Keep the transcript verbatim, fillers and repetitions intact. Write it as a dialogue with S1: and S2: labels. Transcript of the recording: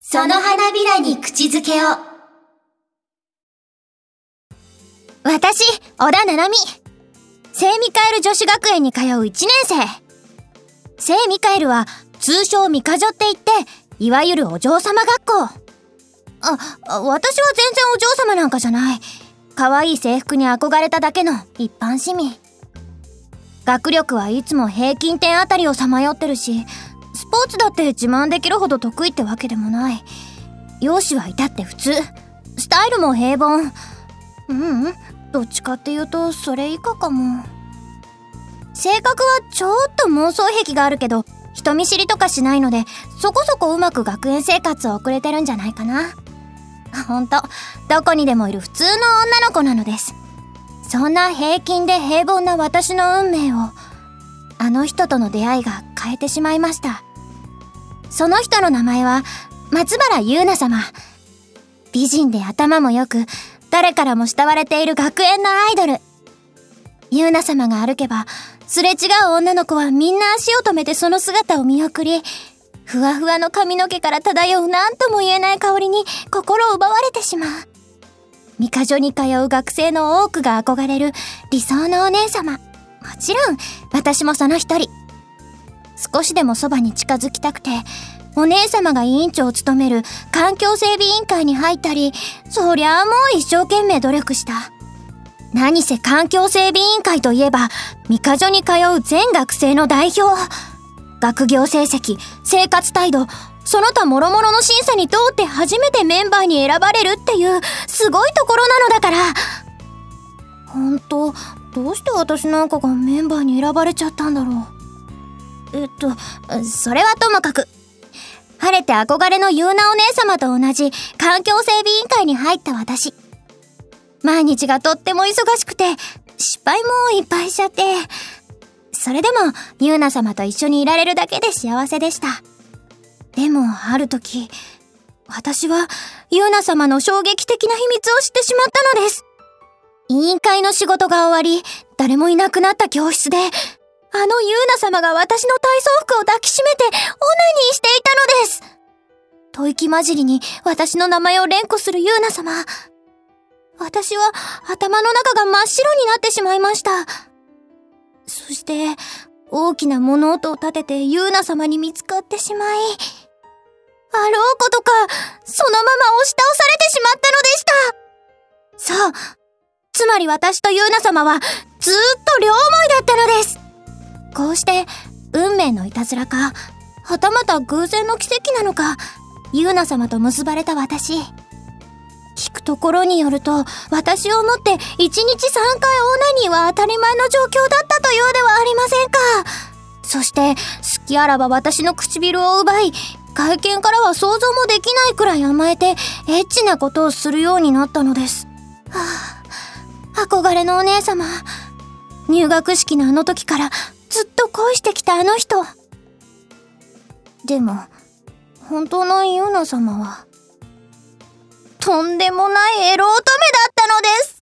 S1: その花びらに口づけを。
S2: 私、小田七海。聖ミカエル女子学園に通ういちねん生。聖ミカエルは通称ミカジョって言って、いわゆるお嬢様学校。あ、私は全然お嬢様なんかじゃない。可愛い制服に憧れただけの一般市民。学力はいつも平均点あたりをさまよってるし、スポーツだって自慢できるほど得意ってわけでもない。容姿は至って普通。スタイルも平凡。ううん、どっちかっていうとそれ以下かも。性格はちょっと妄想癖があるけど、人見知りとかしないので、そこそこうまく学園生活を送れてるんじゃないかな。ほんと、どこにでもいる普通の女の子なのです。そんな平均で平凡な私の運命を、あの人との出会いが変えてしまいました。その人の名前は松原優奈様。美人で頭も良く、誰からも慕われている学園のアイドル。優奈様が歩けば、すれ違う女の子はみんな足を止めてその姿を見送り、ふわふわの髪の毛から漂う何とも言えない香りに心を奪われてしまう。ミカジョに通う学生の多くが憧れる理想のお姉様。もちろん、私もその一人。少しでもそばに近づきたくて、お姉様が委員長を務める環境整備委員会に入ったり、そりゃあもう一生懸命努力した。何せ環境整備委員会といえば、ミカジョに通う全学生の代表。学業成績、生活態度、その他諸々の審査に通って初めてメンバーに選ばれるっていうすごいところなのだから。ほんと、どうして私なんかがメンバーに選ばれちゃったんだろう。えっと、それはともかく。晴れて憧れの優奈お姉様と同じ環境整備委員会に入った私。毎日がとっても忙しくて、失敗もいっぱいしちゃって。それでも、優奈様と一緒にいられるだけで幸せでした。でも、ある時、私は、優奈様の衝撃的な秘密を知ってしまったのです。委員会の仕事が終わり、誰もいなくなった教室で、あの優奈様が私の体操服を抱きしめて、オナニーしていたのです。吐息混じりに私の名前を連呼する優奈様。私は頭の中が真っ白になってしまいました。そして、大きな物音を立てて優奈様に見つかってしまい、あろうことか、そのまま押し倒されてしまったのでした。そう。つまり私と優奈様は、ずーっと両思いだったのです。こうして、運命のいたずらか、はたまた偶然の奇跡なのか、優奈様と結ばれた私。聞くところによると、私をもっていちにちさんかいオナニーは当たり前の状況だったというではありませんか。そして、好きあらば私の唇を奪い、外見からは想像もできないくらい甘えて、エッチなことをするようになったのです。はあ、憧れのお姉様。入学式のあの時からずっと恋してきたあの人。でも、本当の優奈様は、とんでもないエロ乙女だったのです。